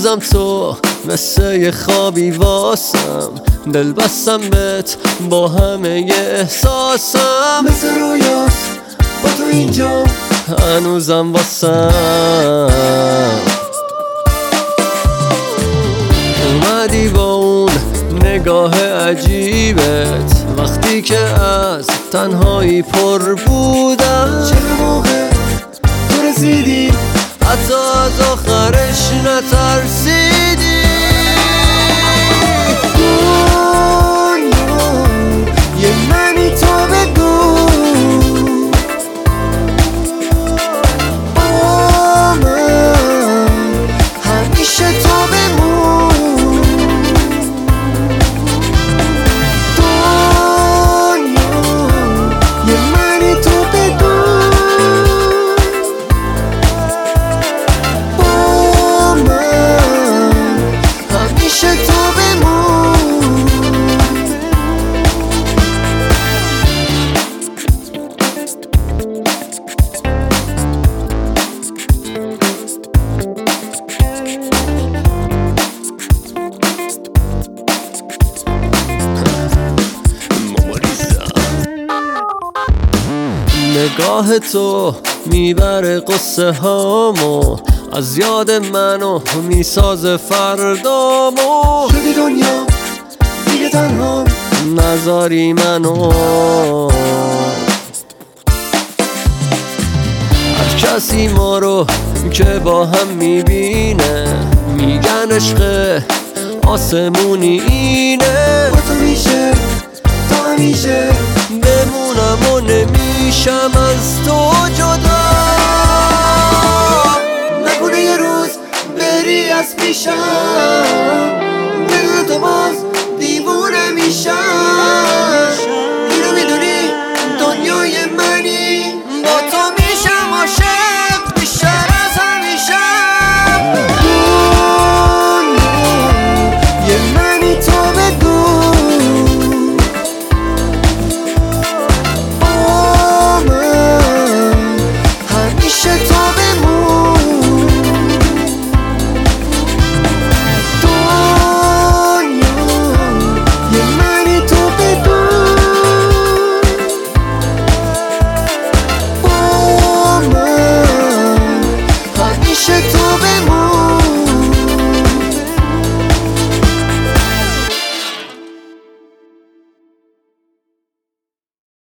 هنوزم تو مثل یه خوابی واسم، دل بستم بهت با همه ی احساسم، مثل رویاست با تو اینجا هنوزم واسم. اومدی با اون نگاه عجیبت وقتی که از تنهایی پر بودم، چه موقع تو رسیدی حتی از آخرش نترسیدی. دنیا یه منی تو بگو با من همیشه تو بمون. دنیا یه منی تو بگو با من همیشه تو بمون. نگاه تو میبره قصه هامو، از یاد منو میسازه فردامو. شدی دنیا دیگه تنها نذاری منو، هر کسی ما رو که با هم میبینه میگن عشق آسمونی اینه. با تو میشه تا همیشه بمونم و نمیشم از تو جدا، نکنه یه روز بری از پیشم بدون تو باز